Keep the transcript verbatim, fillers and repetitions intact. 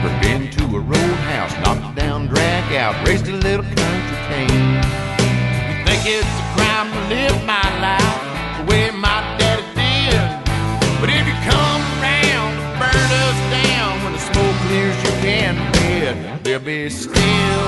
Never been to a roadhouse, knocked down, drag out, raised a little country cane. You think it's a crime to live my life the way my daddy did, but if you come around to burn us down when the smoke clears your can bed, there'll be still